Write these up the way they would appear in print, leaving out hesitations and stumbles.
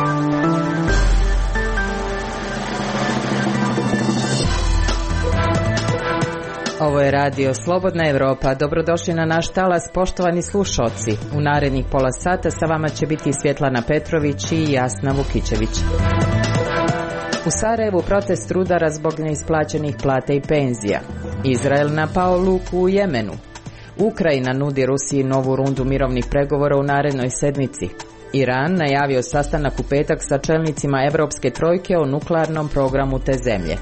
Ovo je radio Slobodna Evropa. Dobrodošli na naš talas, poštovani slušoci. U narednih pola sata sa vama će biti Svjetlana Petrović i Jasna Vukićević. U Sarajevu protest rudara zbog neisplaćenih plata i penzija. Izrael napao luku u Jemenu. Ukrajina nudi Rusiji novu rundu mirovnih pregovora u narednoj sedmici. Iran najavio sastanak u petak sa čelnicima Evropske trojke o nuklearnom programu te zemlje.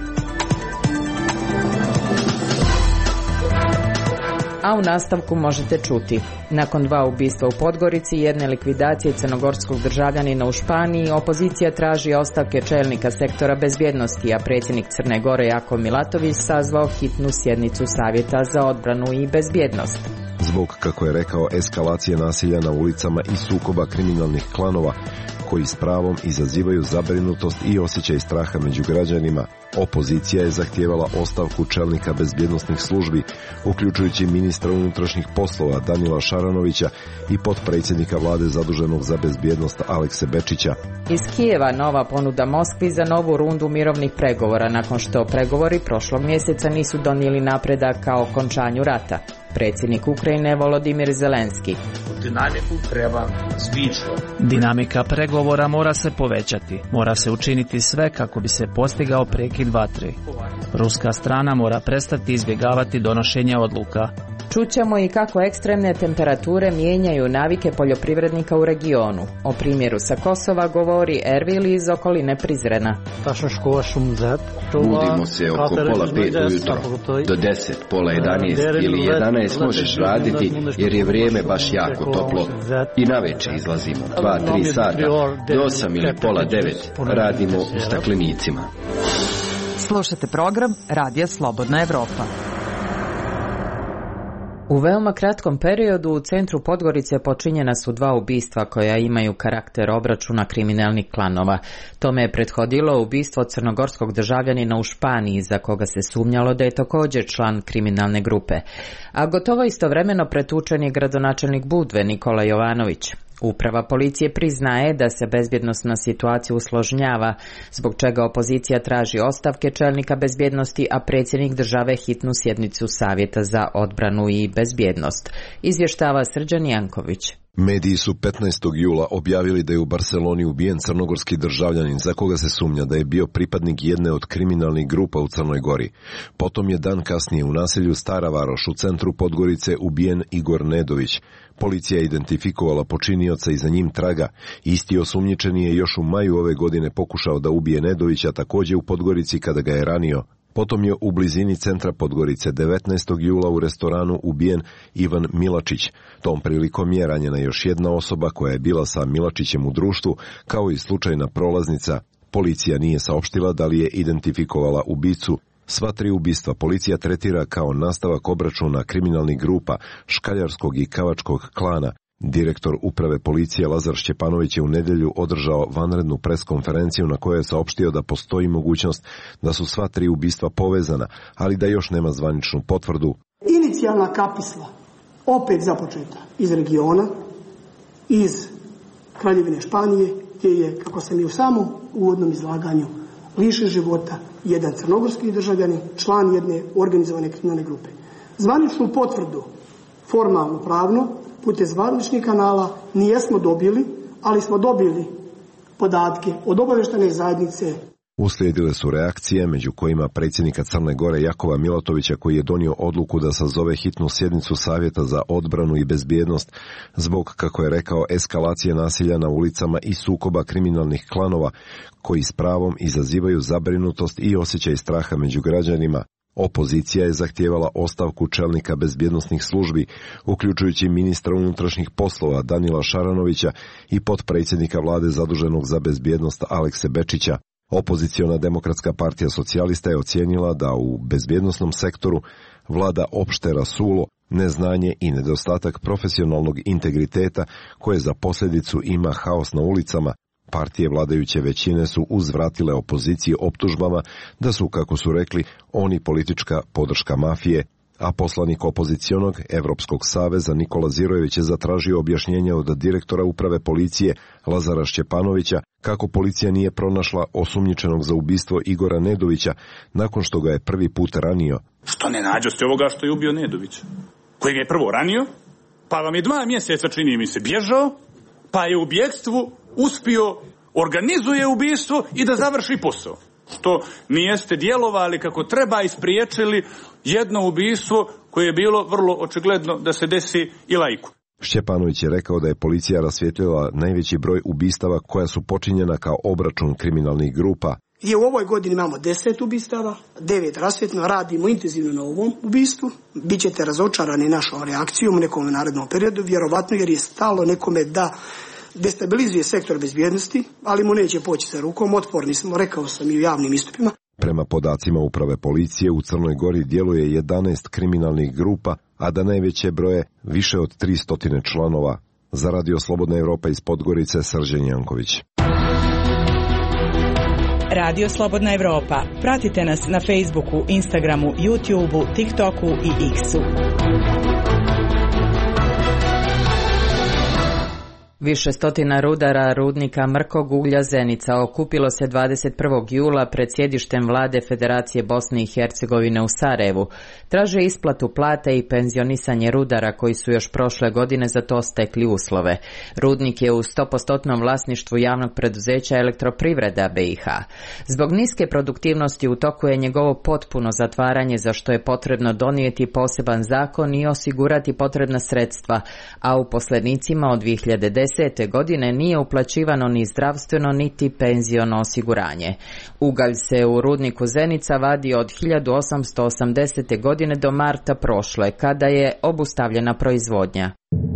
A u nastavku možete čuti: nakon 2 ubistva u Podgorici i jedne likvidacije crnogorskog državljanina u Španiji, opozicija traži ostavke čelnika sektora bezbjednosti, a predsjednik Crne Gore Jakov Milatović sazvao hitnu sjednicu Savjeta za odbranu i bezbjednost. Zbog, kako je rekao, eskalacije nasilja na ulicama i sukoba kriminalnih klanova koji s pravom izazivaju zabrinutost i osjećaj straha među građanima, opozicija je zahtijevala ostavku čelnika bezbjednosnih službi, uključujući ministra unutrašnjih poslova Danila Šaranovića i potpredsjednika vlade zaduženog za bezbjednost Alekse Bečića. Iz Kijeva nova ponuda Moskvi za novu rundu mirovnih pregovora nakon što pregovori prošlog mjeseca nisu donijeli napredak ka okončanju rata. Predsjednik Ukrajine Volodimir Zelenski: dinamiku treba zvišati. Dinamika pregovora mora se povećati. Mora se učiniti sve kako bi se postigao prekid vatre. Ruska strana mora prestati izbjegavati donošenje odluka. Čućemo i kako ekstremne temperature mijenjaju navike poljoprivrednika u regionu. O primjeru sa Kosova govori Ervil iz okoline Prizrena. Budimo se oko pola 5 ujutro, do 10, pola 11 ili 11 možeš raditi jer je vrijeme baš jako toplo. I navečer izlazimo 2-3 sata, do 8 ili pola 9 radimo u staklenicima. Slušate program Radija Slobodna Evropa. U veoma kratkom periodu u centru Podgorice počinjena su 2 ubistva koja imaju karakter obračuna kriminalnih klanova. Tome je prethodilo ubistvo crnogorskog državljanina u Španiji, za koga se sumnjalo da je također član kriminalne grupe. A gotovo istovremeno pretučen je gradonačelnik Budve Nikola Jovanović. Uprava policije priznaje da se bezbjednosna situacija usložnjava, zbog čega opozicija traži ostavke čelnika bezbjednosti, a predsjednik države hitnu sjednicu Savjeta za odbranu i bezbjednost. Izvještava Srđan Janković. Mediji su 15. jula objavili da je u Barceloni ubijen crnogorski državljanin za koga se sumnja da je bio pripadnik jedne od kriminalnih grupa u Crnoj Gori. Potom je dan kasnije u naselju Stara Varoš u centru Podgorice ubijen Igor Nedović. Policija je identifikovala počinioca i za njim traga. Isti osumnjičeni je još u maju ove godine pokušao da ubije Nedovića također u Podgorici kada ga je ranio. Potom je u blizini centra Podgorice 19. jula u restoranu ubijen Ivan Milačić. Tom prilikom je ranjena još jedna osoba koja je bila sa Milačićem u društvu, kao i slučajna prolaznica. Policija nije saopštila da li je identifikovala ubicu. Sva 3 ubistva policija tretira kao nastavak obračuna kriminalnih grupa škaljarskog i kavačkog klana. Direktor uprave policije Lazar Šćepanović je u nedjelju održao vanrednu preskonferenciju na kojoj je saopštio da postoji mogućnost da su sva 3 ubistva povezana, ali da još nema zvaničnu potvrdu. Inicijalna kapisla opet započeta iz regiona, iz Kraljevine Španije, gdje je, kako sam i u samom uvodnom izlaganju, lišen života jedan crnogorski državljanin, član jedne organizovane kriminalne grupe. Zvaničnu potvrdu, formalno pravno, putem zvaničnih kanala nijesmo dobili, ali smo dobili podatke od obavještajne zajednice. Uslijedile su reakcije, među kojima predsjednika Crne Gore Jakova Milatovića, koji je donio odluku da sazove hitnu sjednicu Savjeta za odbranu i bezbjednost zbog, kako je rekao, eskalacije nasilja na ulicama i sukoba kriminalnih klanova koji s pravom izazivaju zabrinutost i osjećaj straha među građanima. Opozicija je zahtijevala ostavku čelnika bezbjednosnih službi, uključujući ministra unutrašnjih poslova Danila Šaranovića i potpredsjednika vlade zaduženog za bezbjednost Alekse Bečića. Opoziciona Demokratska partija socijalista je ocijenila da u bezbjednosnom sektoru vlada opšte rasulo, neznanje i nedostatak profesionalnog integriteta koje za posljedicu ima haos na ulicama. Partije vladajuće većine su uzvratile opoziciji optužbama da su, kako su rekli, oni politička podrška mafije, a poslanik opozicionog Evropskog saveza Nikola Zirojević je zatražio objašnjenje od direktora uprave policije Lazara Šćepanovića kako policija nije pronašla osumnjičenog za ubistvo Igora Nedovića nakon što ga je prvi put ranio. Što ne nađoste ovoga što je ubio Nedovića, kojeg je prvo ranio, pa vam je 2 mjeseca, čini mi se, bježao, pa je u bjegstvu uspio organizuje ubistvo i da završi posao. Što nijeste djelovali kako treba i spriječili jedno ubistvo koje je bilo vrlo očigledno da se desi i laiku. Šćepanović je rekao da je policija rasvijetlila najveći broj ubistava koja su počinjena kao obračun kriminalnih grupa. I u ovoj godini imamo 10 ubistava, 9 rasvjetno, radimo intenzivno na ovom ubistvu. Bićete razočarani našom reakcijom u nekom narednom periodu, vjerovatno jer je stalo nekome da destabilizuje sektor bezbjednosti, ali mu neće poći za rukom, otporni smo, rekao sam i u javnim istupima. Prema podacima uprave policije u Crnoj Gori djeluje 11 kriminalnih grupa, a da najveće broje više od 300 članova. Za Radio Slobodna Evropa iz Podgorice, Srđan Janković. Radio Slobodna Evropa. Pratite nas na Facebooku, Instagramu, YouTubeu, TikToku i X-u. Više stotina rudara rudnika mrkog uglja Zenica okupilo se 21. jula pred sjedištem vlade Federacije Bosne i Hercegovine u Sarajevu. Traže isplatu plate i penzionisanje rudara koji su još prošle godine za to stekli uslove. Rudnik je u 100% vlasništvu javnog preduzeća Elektroprivreda BiH. Zbog niske produktivnosti u toku je njegovo potpuno zatvaranje, za što je potrebno donijeti poseban zakon i osigurati potrebna sredstva, a uposlenicima od 2010. godine nije uplaćivano ni zdravstveno niti penziono osiguranje. Ugalj se u rudniku Zenica vadi od 1880. godine do marta prošle, kada je obustavljena proizvodnja.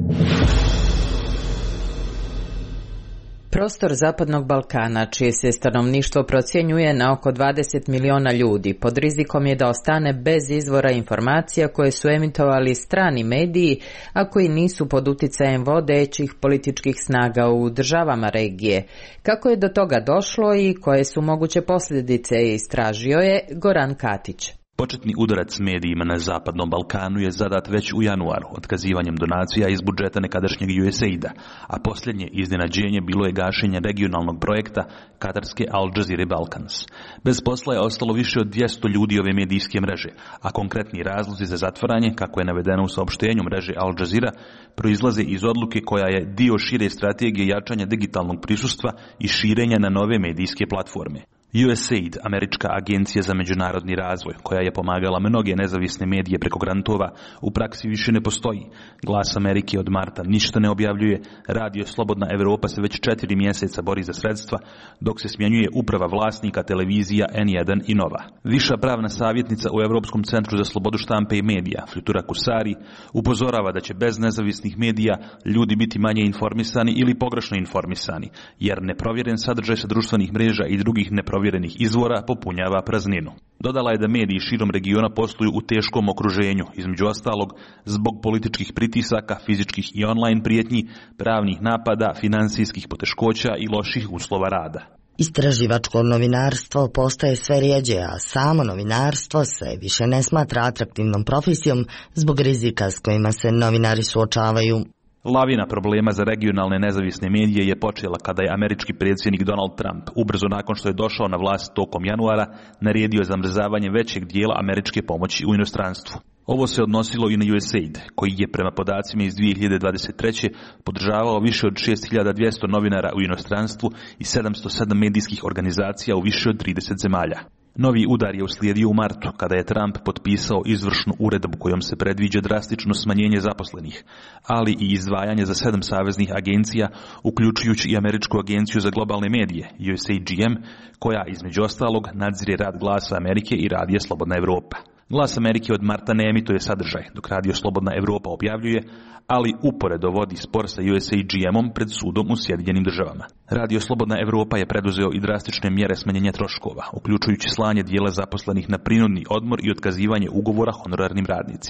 Prostor Zapadnog Balkana, čije se stanovništvo procjenjuje na oko 20 miliona ljudi, pod rizikom je da ostane bez izvora informacija koje su emitovali strani mediji, a koji nisu pod uticajem vodećih političkih snaga u državama regije. Kako je do toga došlo i koje su moguće posljedice, istražio je Goran Katić. Početni udarac medijima na Zapadnom Balkanu je zadat već u januaru otkazivanjem donacija iz budžeta nekadašnjeg USAID-a, a posljednje iznenađenje bilo je gašenje regionalnog projekta katarske Al Jazeera Balkans. Bez posla je ostalo više od 200 ljudi ove medijske mreže, a konkretni razlozi za zatvaranje, kako je navedeno u saopštenju mreže Al Jazeera, proizlaze iz odluke koja je dio šire strategije jačanja digitalnog prisustva i širenja na nove medijske platforme. USAID, američka agencija za međunarodni razvoj, koja je pomagala mnoge nezavisne medije preko grantova, u praksi više ne postoji. Glas Amerike od marta ništa ne objavljuje, Radio Slobodna Evropa se već 4 mjeseca bori za sredstva, dok se smjenjuje uprava vlasnika televizija N1 i Nova. Viša pravna savjetnica u Europskom centru za slobodu štampe i medija, Flutura Kusari, upozorava da će bez nezavisnih medija ljudi biti manje informisani ili pogrešno informisani, jer neprovjeren sadržaj sa društvenih mreža i drugih neprovjerenih izvora popunjava prazninu. Dodala je da mediji širom regiona posluju u teškom okruženju, između ostalog zbog političkih pritisaka, fizičkih i online prijetnji, pravnih napada, financijskih poteškoća i loših uslova rada. Istraživačko novinarstvo postaje sve rjeđe, a samo novinarstvo se više ne smatra atraktivnom profesijom zbog rizika s kojima se novinari suočavaju. Lavina problema za regionalne nezavisne medije je počela kada je američki predsjednik Donald Trump, ubrzo nakon što je došao na vlast tokom januara, naredio zamrzavanje većeg dijela američke pomoći u inostranstvu. Ovo se odnosilo i na USAID, koji je prema podacima iz 2023. podržavao više od 6200 novinara u inostranstvu i 707 medijskih organizacija u više od 30 zemalja. Novi udar je uslijedio u martu, kada je Trump potpisao izvršnu uredbu kojom se predviđa drastično smanjenje zaposlenih, ali i izdvajanje za 7 saveznih agencija, uključujući i Američku agenciju za globalne medije, USAGM, koja između ostalog nadzire rad Glasa Amerike i Radija Slobodna Evropa. Glas Amerike od marta ne emituje sadržaj, dok Radio Slobodna Evropa objavljuje, ali uporedo vodi spor sa USAGM-om pred sudom u Sjedinjenim Državama. Radio Slobodna Evropa je preduzeo i drastične mjere smanjenja troškova, uključujući slanje dijela zaposlenih na prinudni odmor i otkazivanje ugovora honorarnim radnicima.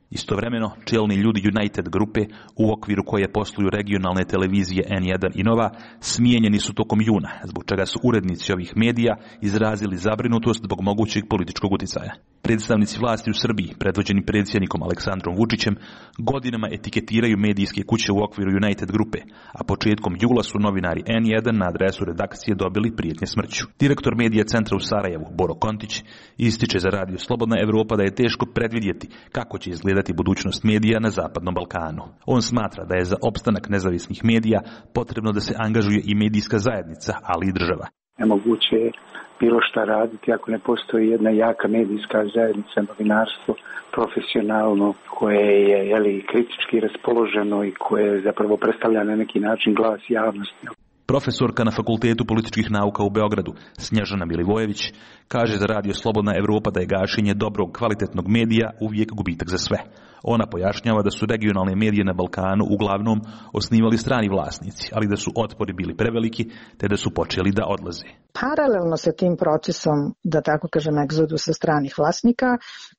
Istovremeno, čelni ljudi United grupe, u okviru koje posluju regionalne televizije N1 i Nova, smijenjeni su tokom juna, zbog čega su urednici ovih medija izrazili zabrinutost zbog mogućeg političkog uticaja. Predstavnici vlasti u Srbiji, predvođeni predsjednikom Aleksandrom Vučićem, godinama etiketiraju medijske kuće u okviru United grupe, a početkom jula su novinari N1 na adresu redakcije dobili prijetnje smrću. Direktor medija centra u Sarajevu, Boro Kontić, ističe za Radio Slobodna Evropa da je teško predvidjeti kako će izgledati budućnost medija na Zapadnom Balkanu. On smatra da je za opstanak nezavisnih medija potrebno da se angažuje i medijska zajednica, ali i država. Nemoguće je bilo šta raditi ako ne postoji jedna jaka medijska zajednica, novinarstvo profesionalno koje je kritički raspoloženo i koje zapravo predstavlja na neki način glas javnosti. Profesorka na Fakultetu političkih nauka u Beogradu, Snježana Milivojević, kaže za Radio Slobodna Evropa da je gašenje dobrog, kvalitetnog medija uvijek gubitak za sve. Ona pojašnjava da su regionalne medije na Balkanu uglavnom osnivali strani vlasnici, ali da su otpori bili preveliki, te da su počeli da odlaze. Paralelno sa tim procesom, da tako kažem, egzodusa stranih vlasnika,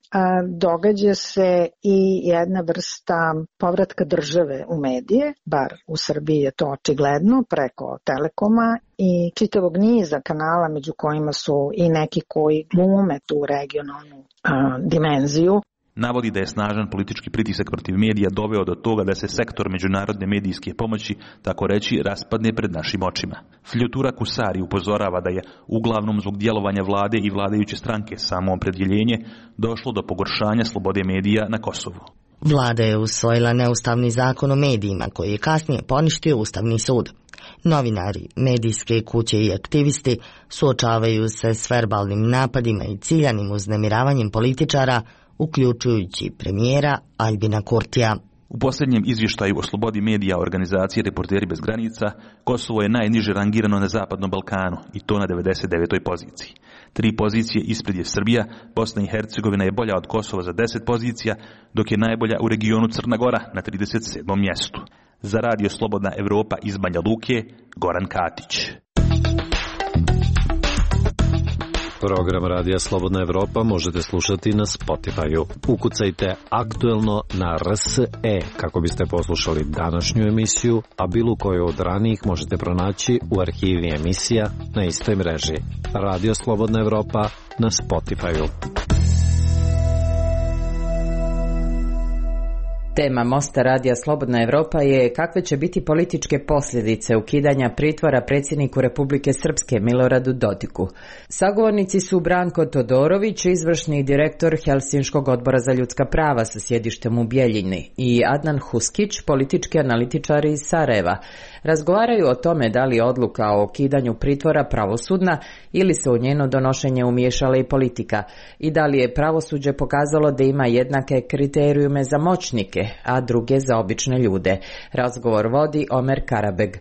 događa se i jedna vrsta povratka države u medije, bar u Srbiji je to očigledno, preko Telekoma i čitavog niza kanala među kojima su i neki koji glume tu regionalnu dimenziju. Navodi da je snažan politički pritisak protiv medija doveo do toga da se sektor međunarodne medijske pomoći, tako reći, raspadne pred našim očima. Fljutura Kusari upozorava da je uglavnom zbog djelovanja vlade i vladajuće stranke samoopredjeljenje došlo do pogoršanja slobode medija na Kosovu. Vlada je usvojila neustavni zakon o medijima koji je kasnije poništio Ustavni sud. Novinari, medijske kuće i aktivisti suočavaju se s verbalnim napadima i ciljanim uznemiravanjem političara, uključujući premijera Aljbina Kurtija. U posljednjem izvještaju o slobodi medija organizacije Reporteri bez granica, Kosovo je najniže rangirano na Zapadnom Balkanu i to na 99. poziciji. 3 pozicije ispred je Srbija, Bosna i Hercegovina je bolja od Kosova za 10 pozicija, dok je najbolja u regionu Crna Gora na 37. mjestu. Za Radio Slobodna Evropa iz Banja Luke, Goran Katić. Program Radija Slobodna Evropa možete slušati na Spotify-u. Ukucajte aktuelno na RSE kako biste poslušali današnju emisiju, a bilo koju od ranijih možete pronaći u arhivi emisija na istoj mreži. Radio Slobodna Evropa na Spotify-u. Tema Mosta Radija Slobodna Evropa je kakve će biti političke posljedice ukidanja pritvora predsjedniku Republike Srpske Miloradu Dodiku. Sagovornici su Branko Todorović, izvršni direktor Helsinškog odbora za ljudska prava sa sjedištem u Bjeljini, i Adnan Huskić, politički analitičar iz Sarajeva. Razgovaraju o tome da li je odluka o ukidanju pritvora pravosudna ili se u njeno donošenje umiješala i politika i da li je pravosuđe pokazalo da ima jednake kriterijume za moćnike, a druge za obične ljude. Razgovor vodi Omer Karabeg.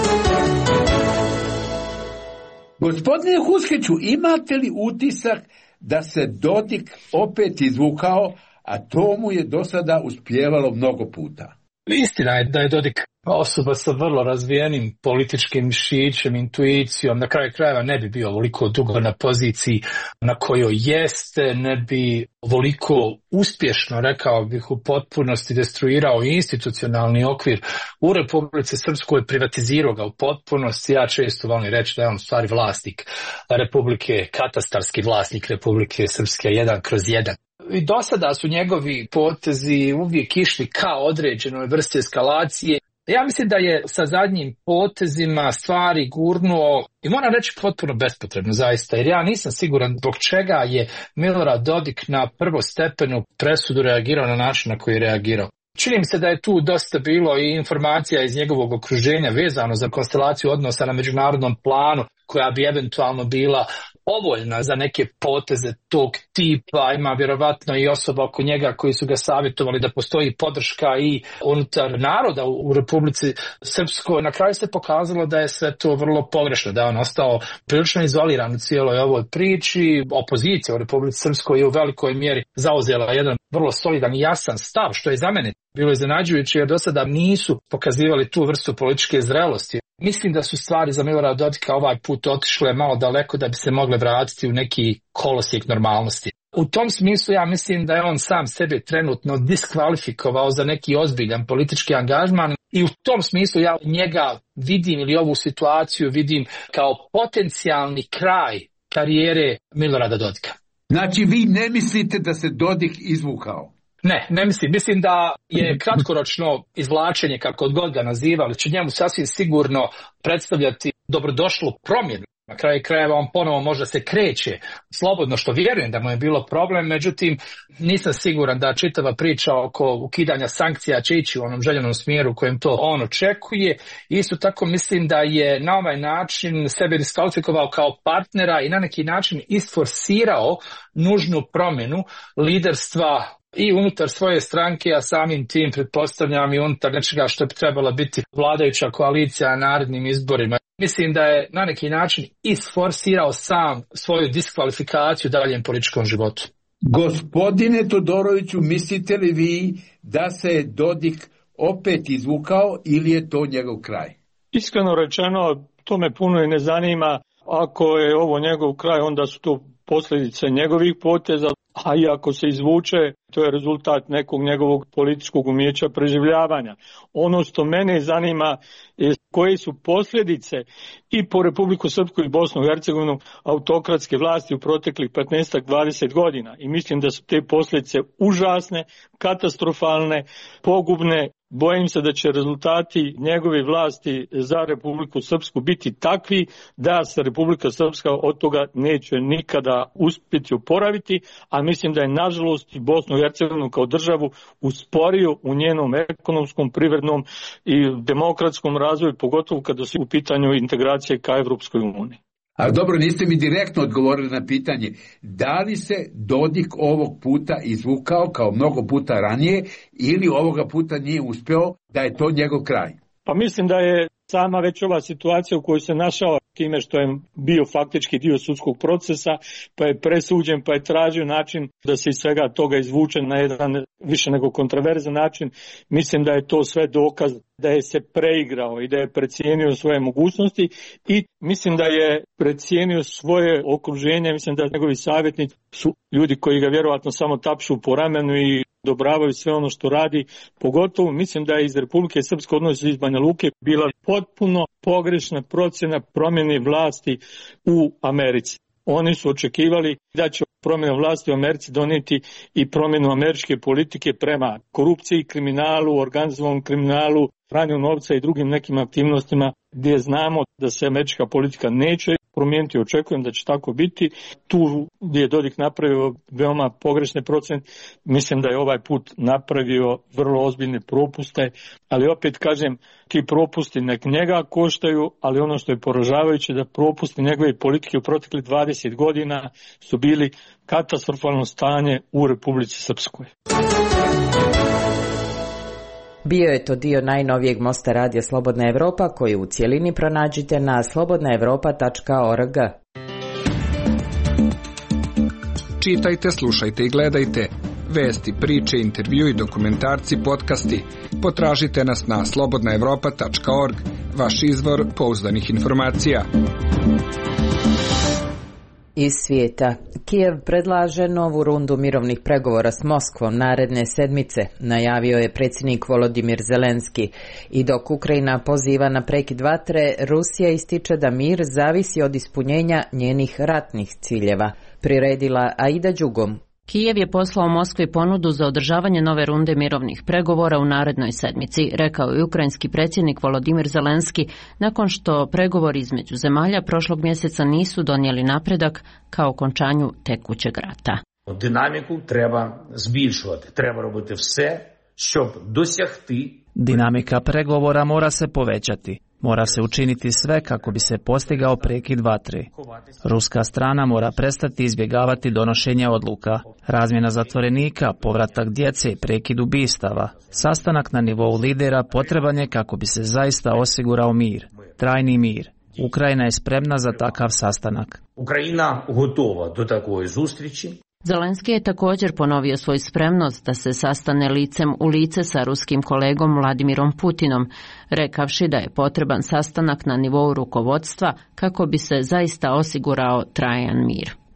Gospodine Huskiću, imate li utisak da se Dodik opet izvukao, a to mu je do sada uspijevalo mnogo puta? Istina je da je Dodik osoba sa vrlo razvijenim političkim mišićem, intuicijom, na kraju krajeva ne bi bio ovoliko dugo na poziciji na kojoj jeste, ne bi ovoliko uspješno, rekao bih, u potpunosti destruirao institucionalni okvir u Republici Srpskoj, privatizirao ga u potpunosti. Ja često volim reći da je on stvari vlasnik Republike, katastarski vlasnik Republike Srpske 1/1. I do sada su njegovi potezi uvijek išli ka određenoj vrsti eskalacije. Ja mislim da je sa zadnjim potezima stvari gurnuo, i moram reći potpuno bespotrebno zaista, jer ja nisam siguran zbog čega je Milorad Dodik na prvostepenu presudu reagirao na način na koji je reagirao. Čini mi se da je tu dosta bilo i informacija iz njegovog okruženja vezano za konstelaciju odnosa na međunarodnom planu, koja bi eventualno bila povoljna za neke poteze tog tipa. Ima vjerovatno i osoba oko njega koji su ga savjetovali da postoji podrška i unutar naroda u Republici Srpskoj. Na kraju se pokazalo da je sve to vrlo pogrešno, da je on ostao prilično izoliran u cijeloj ovoj priči. Opozicija u Republici Srpskoj je u velikoj mjeri zauzela jedan vrlo solidan i jasan stav, što je za mene bilo iznenađujuće, jer do sada nisu pokazivali tu vrstu političke zrelosti. Mislim da su stvari za Milorada Dodika ovaj put otišle malo daleko da bi se mogle vratiti u neki kolosijek normalnosti. U tom smislu ja mislim da je on sam sebe trenutno diskvalifikovao za neki ozbiljan politički angažman i u tom smislu ja njega vidim ili ovu situaciju vidim kao potencijalni kraj karijere Milorada Dodika. Znači vi ne mislite da se Dodik izvukao? Ne mislim. Mislim da je kratkoročno izvlačenje, kako god ga nazivali, će njemu sasvim sigurno predstavljati dobrodošlu promjenu. Na kraju krajeva on ponovo možda se kreće slobodno, što vjerujem da mu je bilo problem, međutim nisam siguran da čitava priča oko ukidanja sankcija će ići u onom željenom smjeru u kojem to on očekuje. Isto tako mislim da je na ovaj način sebe diskvalifikovao kao partnera i na neki način isforsirao nužnu promjenu liderstva i unutar svoje stranke, a samim tim pretpostavljam i unutar nečega što bi trebala biti vladajuća koalicija na narednim izborima. Mislim da je na neki način isforsirao sam svoju diskvalifikaciju u daljem političkom životu. Gospodine Todoroviću, mislite li vi da se Dodik opet izvukao ili je to njegov kraj? Iskreno rečeno, to me puno i ne zanima. Ako je ovo njegov kraj, onda su to posljedice njegovih poteza, a i ako se izvuče, to je rezultat nekog njegovog političkog umijeća preživljavanja. Ono što mene zanima je koje su posljedice i po Republiku Srpsku i Bosnu i Hercegovinu autokratske vlasti u proteklih 15-20 godina. I mislim da su te posljedice užasne, katastrofalne, pogubne. Bojim se da će rezultati njegove vlasti za Republiku Srpsku biti takvi da se Republika Srpska od toga neće nikada uspjeti oporaviti, a mislim da je nažalost i Bosnu i Hercegovinu kao državu usporio u njenom ekonomskom, privrednom i demokratskom razvoju, pogotovo kada su u pitanju integracije ka Evropskoj uniji. Ali dobro, niste mi direktno odgovorili na pitanje, da li se Dodik ovog puta izvukao kao mnogo puta ranije ili ovoga puta nije uspeo, da je to njegov kraj? Pa mislim da je sama već ova situacija u kojoj se našao time što je bio faktički dio sudskog procesa, pa je presuđen, pa je tražio način da se iz svega toga izvuče na jedan više nego kontroverzan način. Mislim da je to sve dokaz da je se preigrao i da je precijenio svoje mogućnosti i mislim da je precijenio svoje okruženje. Mislim da njegovi savjetnici su ljudi koji ga vjerovatno samo tapšu po ramenu i odobravaju sve ono što radi. Pogotovo mislim da je iz Republike Srpske, odnosno iz Banja Luke, bila potpuno pogrešna procjena promjene vlasti u Americi. Oni su očekivali da će promjena vlasti u Americi donijeti i promjenu američke politike prema korupciji, kriminalu, organizovanom kriminalu, pranju novca i drugim nekim aktivnostima gdje znamo da se američka politika neće promijeniti. Očekujem da će tako biti. Tu gdje je Dodik napravio veoma pogrešne procjene, mislim da je ovaj put napravio vrlo ozbiljne propuste, ali opet kažem, ti propusti nek njega koštaju, ali ono što je poražavajuće da propusti njegove politike u proteklih 20 godina su bili katastrofalno stanje u Republici Srpskoj. Bio je to dio najnovijeg mosta radija Slobodna Evropa koju u cjelini pronađite na slobodnaevropa.org. Čitajte, slušajte i gledajte. Vesti, priče, intervjui, dokumentarci, podcasti. Potražite nas na slobodnaevropa.org, vaš izvor pouzdanih informacija. Iz svijeta. Kijev predlaže novu rundu mirovnih pregovora s Moskvom naredne sedmice, najavio je predsjednik Volodimir Zelenski. I dok Ukrajina poziva na prekid vatre, Rusija ističe da mir zavisi od ispunjenja njenih ratnih ciljeva. Priredila Aida Đugom. Kijev je poslao Moskvi ponudu za održavanje nove runde mirovnih pregovora u narednoj sedmici, rekao je ukrajinski predsjednik Volodimir Zelenski, nakon što pregovori između zemalja prošlog mjeseca nisu donijeli napredak ka okončanju tekućeg rata. Dinamiku treba збільшувати, treba робити все, щоб досягти. Dinamika pregovora mora se povećati. Mora se učiniti sve kako bi se postigao prekid vatre. Ruska strana mora prestati izbjegavati donošenje odluka, razmjena zatvorenika, povratak djece, prekid ubistava. Sastanak na nivou lidera potreban je kako bi se zaista osigurao mir, trajni mir. Ukrajina je spremna za takav sastanak. Ukrajina готова до такої зустрічі. Zelenski je također ponovio svoju spremnost da se sastane licem u lice sa ruskim kolegom Vladimirom Putinom, rekavši da je potreban sastanak na nivou rukovodstva kako bi se zaista osigurao trajan mir.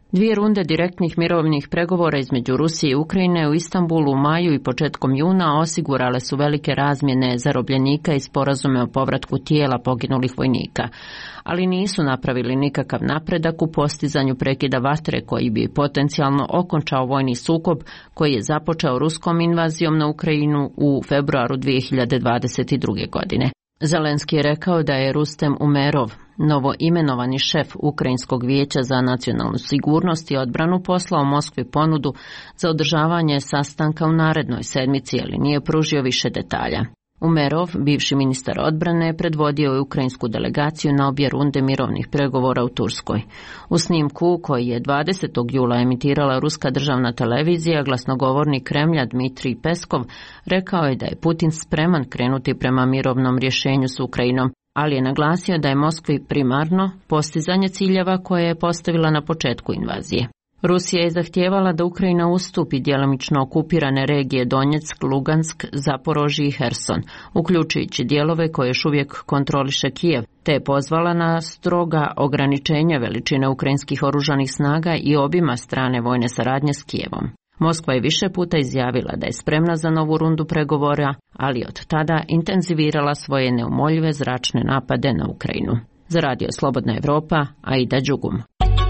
2 runde direktnih mirovnih pregovora između Rusije i Ukrajine u Istanbulu u maju i početkom juna osigurale su velike razmjene zarobljenika i sporazume o povratku tijela poginulih vojnika, ali nisu napravili nikakav napredak u postizanju prekida vatre koji bi potencijalno okončao vojni sukob koji je započeo ruskom invazijom na Ukrajinu u februaru 2022. godine. Zelenski je rekao da je Rustem Umerov, novo imenovani šef Ukrajinskog vijeća za nacionalnu sigurnost i odbranu, poslao Moskvi ponudu za održavanje sastanka u narednoj sedmici, ali nije pružio više detalja. Umerov, bivši ministar odbrane, predvodio je ukrajinsku delegaciju na obje runde mirovnih pregovora u Turskoj. U snimku koji je 20. jula emitirala ruska državna televizija, glasnogovornik Kremlja Dmitrij Peskov rekao je da je Putin spreman krenuti prema mirovnom rješenju s Ukrajinom, ali je naglasio da je Moskvi primarno postizanje ciljeva koje je postavila na početku invazije. Rusija je zahtijevala da Ukrajina ustupi djelomično okupirane regije Donjeck, Lugansk, Zaporožje i Herson, uključujući dijelove koje još uvijek kontroliše Kijev, te je pozvala na stroga ograničenja veličine ukrajinskih oružanih snaga i obima strane vojne saradnje s Kijevom. Moskva je više puta izjavila da je spremna za novu rundu pregovora, ali od tada intenzivirala svoje neumoljive zračne napade na Ukrajinu. Za Radio Slobodna Evropa, Aida Đugum.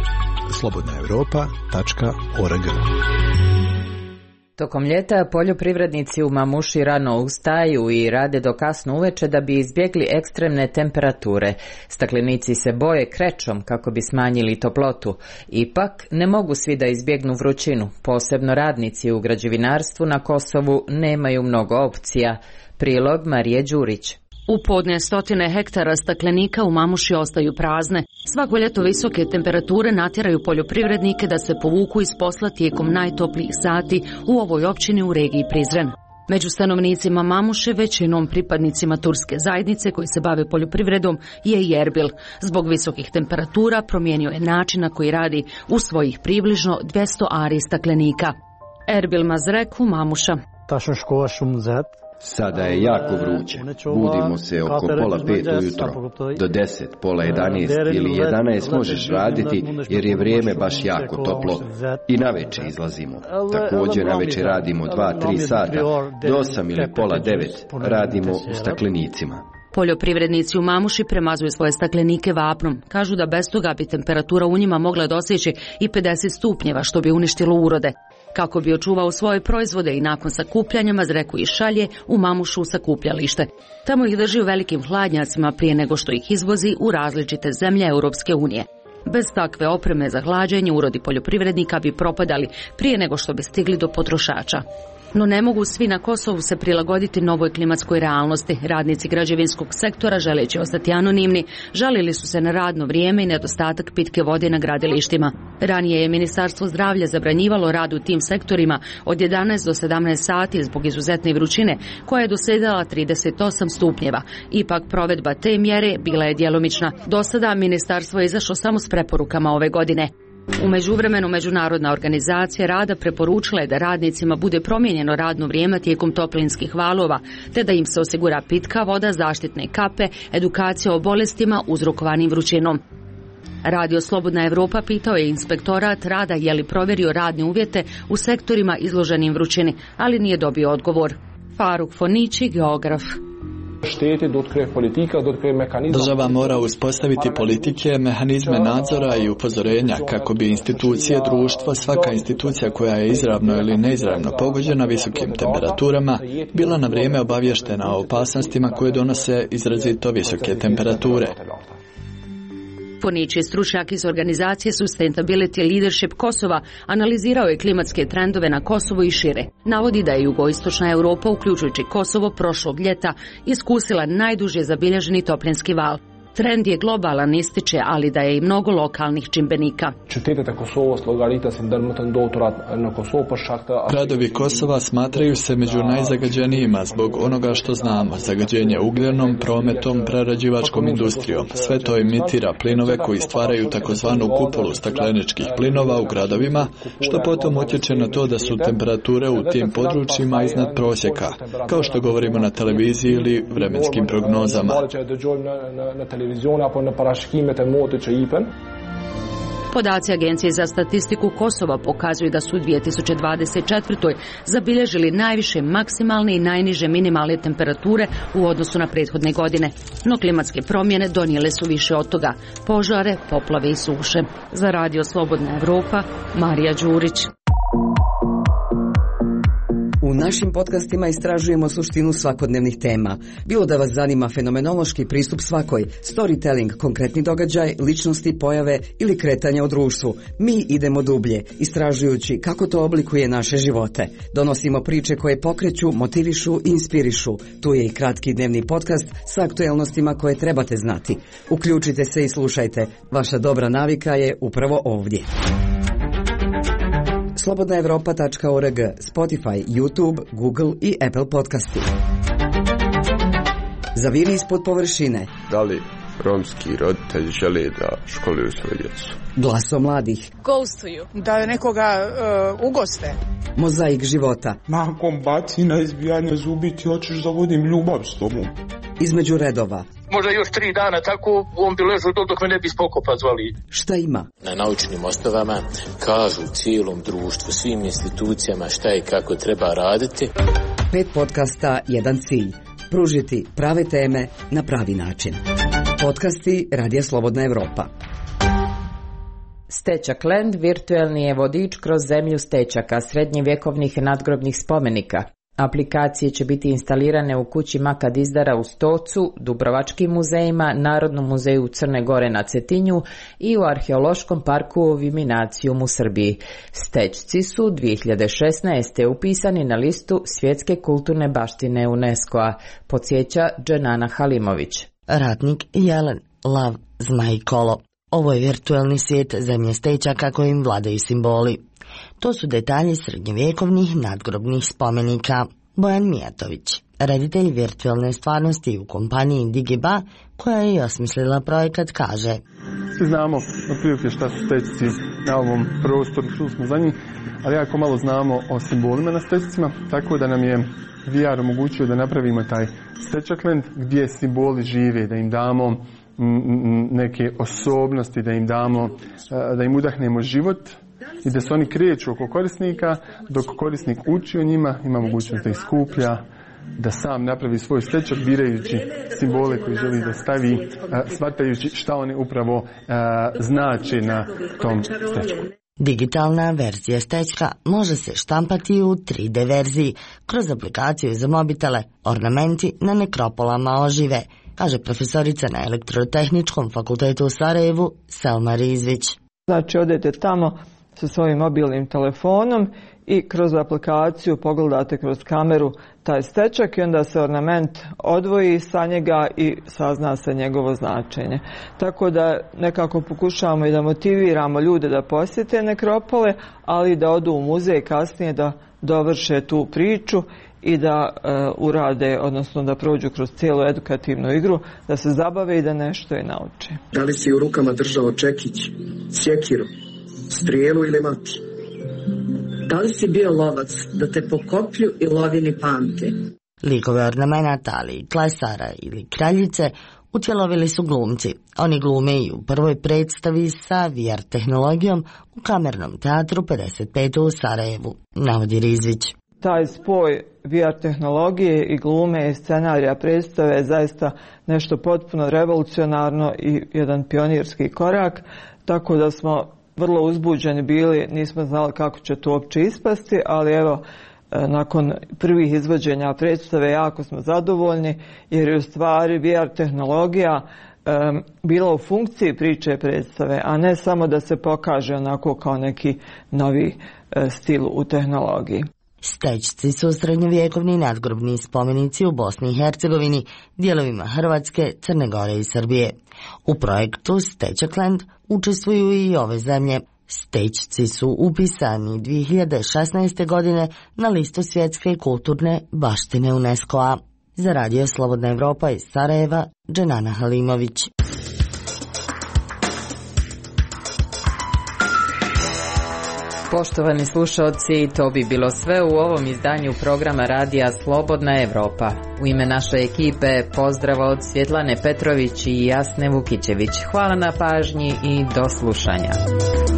slobodnaevropa.org. Tokom ljeta poljoprivrednici u Mamuši rano ustaju i rade do kasno uveče da bi izbjegli ekstremne temperature. Staklenici se boje krećom kako bi smanjili toplotu. Ipak ne mogu svi da izbjegnu vrućinu. Posebno radnici u građevinarstvu na Kosovu nemaju mnogo opcija. Prilog Marije Đurić. U podne stotine hektara staklenika u Mamuši ostaju prazne. Svako ljeto visoke temperature natjeraju poljoprivrednike da se povuku iz posla tijekom najtoplijih sati u ovoj općini u regiji Prizren. Među stanovnicima Mamuše, većinom pripadnicima turske zajednice koji se bave poljoprivredom, je i Erbil. Zbog visokih temperatura promijenio je način na koji radi u svojih približno 200 ari staklenika. Erbil Mazrek u Mamuša. Sada je jako vruće. Budimo se oko 4:30 ujutro. Do 10, 10:30 ili 11 možeš raditi jer je vrijeme baš jako toplo. I navečer izlazimo. Također navečer radimo 2-3 sata. Do 8 ili 8:30 radimo u staklenicima. Poljoprivrednici u Mamuši premazuju svoje staklenike vapnom. Kažu da bez toga bi temperatura u njima mogla doseći i 50 stupnjeva, što bi uništilo urode. Kako bi očuvao svoje proizvode i nakon sakupljanja, Mazreku ih šalje u Mamušu sakupljalište. Tamo ih drži u velikim hladnjacima prije nego što ih izvozi u različite zemlje Europske unije. Bez takve opreme za hlađenje urodi poljoprivrednika bi propadali prije nego što bi stigli do potrošača. No ne mogu svi na Kosovu se prilagoditi novoj klimatskoj realnosti. Radnici građevinskog sektora, želeći ostati anonimni, žalili su se na radno vrijeme i nedostatak pitke vode na gradilištima. Ranije je Ministarstvo zdravlja zabranjivalo rad u tim sektorima od 11 do 17 sati zbog izuzetne vrućine koja je dosegala 38 stupnjeva. Ipak provedba te mjere bila je djelomična. Do sada ministarstvo je izašlo samo s preporukama ove godine. U međuvremenu Međunarodna organizacija rada preporučila je da radnicima bude promijenjeno radno vrijeme tijekom toplinskih valova, te da im se osigura pitka voda, zaštitne kape, edukacija o bolestima uzrokovanim vrućinom. Radio Slobodna Evropa pitao je inspektorat rada je li provjerio radne uvjete u sektorima izloženim vrućini, ali nije dobio odgovor. Faruk Fonići, geograf. Država mora uspostaviti politike, mehanizme nadzora i upozorenja kako bi institucije društva, svaka institucija koja je izravno ili neizravno pogođena visokim temperaturama, bila na vrijeme obavještena o opasnostima koje donose izrazito visoke temperature. Fonići, stručnjak iz organizacije Sustainability Leadership Kosova, analizirao je klimatske trendove na Kosovu i šire. Navodi da je jugoistočna Europa, uključujući Kosovo, prošlog ljeta iskusila najduže zabilježeni toplinski val. Trend je globalan, ističe, ali da je i mnogo lokalnih čimbenika. Gradovi Kosova smatraju se među najzagađenijima zbog onoga što znamo, zagađenje ugljenom, prometom, prerađivačkom industrijom. Sve to emitira plinove koji stvaraju takozvanu kupolu stakleničkih plinova u gradovima, što potom utječe na to da su temperature u tim područjima iznad prosjeka, kao što govorimo na televiziji ili vremenskim prognozama. Podaci Agencije za statistiku Kosova pokazuju da su u 2024. zabilježili najviše maksimalne i najniže minimalne temperature u odnosu na prethodne godine. No klimatske promjene donijele su više od toga: požare, poplave i suše. Za Radio Slobodna Evropa, Marija Đurić. U našim podcastima istražujemo suštinu svakodnevnih tema. Bilo da vas zanima fenomenološki pristup svakoj, storytelling, konkretni događaj, ličnosti, pojave ili kretanja u društvu, mi idemo dublje, istražujući kako to oblikuje naše živote. Donosimo priče koje pokreću, motivišu i inspirišu. Tu je i kratki dnevni podcast sa aktuelnostima koje trebate znati. Uključite se i slušajte. Vaša dobra navika je upravo ovdje. slobodnaevropa.org, Spotify, YouTube, Google i Apple podcasti. Zaviri ispod površine. Da li romski roditelji žele da školuju svoju djecu? Glasom mladih. Ghostuju. Da nekoga ugoste. Mozaik života. Nakon bacina, izbijanja zubi ti hoćeš da vodim ljubav s tobom. Između redova. Možda još 3 dana tako, on bi ležao dok me ne bi spokopa zvali. Šta ima? Na naučnim osnovama kažu cijelom društvu, svim institucijama šta i kako treba raditi. 5 podcasta, jedan cilj. Pružiti prave teme na pravi način. Podcasti Radija Slobodna Evropa. Stečak Land virtuelni je vodič kroz zemlju stečaka, srednjevjekovnih nadgrobnih spomenika. Aplikacije će biti instalirane u kući Maka Dizdara u Stocu, Dubrovačkim muzejima, Narodnom muzeju u Crne Gore na Cetinju i u Arheološkom parku u Viminacijum u Srbiji. Stečci su 2016. upisani na listu svjetske kulturne baštine UNESCO-a, podsjeća Dženana Halimović. Ratnik Jelen, lav, zmaj i kolo. Ovo je virtuelni svijet zemlje stečaka kojim vladaju simboli. To su detalji srednjevjekovnih nadgrobnih spomenika. Bojan Mijatović, reditelj virtualne stvarnosti u kompaniji Digiba, koja je i osmislila projekat, kaže: Svi znamo otprilike šta su stečci na ovom prostoru, čuli smo za njih, ali jako malo znamo o simbolima na stečcima, tako da nam je VR omogućio da napravimo taj Stečakland gdje simboli žive, da im damo neke osobnosti, da im damo, da im udahnemo život i da se oni kreću oko korisnika, dok korisnik uči o njima, ima mogućnost da ih skuplja, da sam napravi svoj stečak birajući simbole koji želi da stavi, shvatajući šta oni upravo znače na tom stečku. Digitalna verzija stečka može se štampati u 3D verziji kroz aplikaciju za mobitele. Ornamenti na nekropolama ožive, kaže profesorica na Elektrotehničkom fakultetu u Sarajevu Selma Rizvić. Znači, odete tamo sa svojim mobilnim telefonom i kroz aplikaciju pogledate kroz kameru taj stečak i onda se ornament odvoji sa njega i sazna se njegovo značenje. Tako da nekako pokušavamo i da motiviramo ljude da posjete nekropole, ali da odu u muzej kasnije da dovrše tu priču i da urade, odnosno da prođu kroz cijelu edukativnu igru, da se zabave i da nešto i nauče. Da li si u rukama držao čekić, sjekiru, strijelu ili mač? Da li si bio lovac da te po koplju i lovini pamte? Likove ornamenata, ali i klesara ili kraljice utjelovili su glumci. Oni glume i u prvoj predstavi sa VR tehnologijom u Kamernom teatru 55 u Sarajevu, navodi Rizvić. Taj spoj VR tehnologije i glume i scenarija predstave je zaista nešto potpuno revolucionarno i jedan pionirski korak, tako da smo vrlo uzbuđeni bili, nismo znali kako će to uopće ispasti, ali evo, nakon prvih izvođenja predstave jako smo zadovoljni, jer je u stvari VR tehnologija bila u funkciji priče predstave, a ne samo da se pokaže onako kao neki novi stil u tehnologiji. Stečci su srednjovjekovni nadgrobni spomenici u Bosni i Hercegovini, dijelovima Hrvatske, Crne Gore i Srbije. U projektu Stečakland učestvuju i ove zemlje. Stečci su upisani 2016. godine na listu svjetske kulturne baštine UNESCO-a. Za Radio Slobodna Evropa iz Sarajeva, Dženana Halimović. Poštovani slušalci, to bi bilo sve u ovom izdanju programa radija Slobodna Evropa. U ime naše ekipe pozdrav od Svjetlane Petrović i Jasne Vukićević. Hvala na pažnji i do slušanja.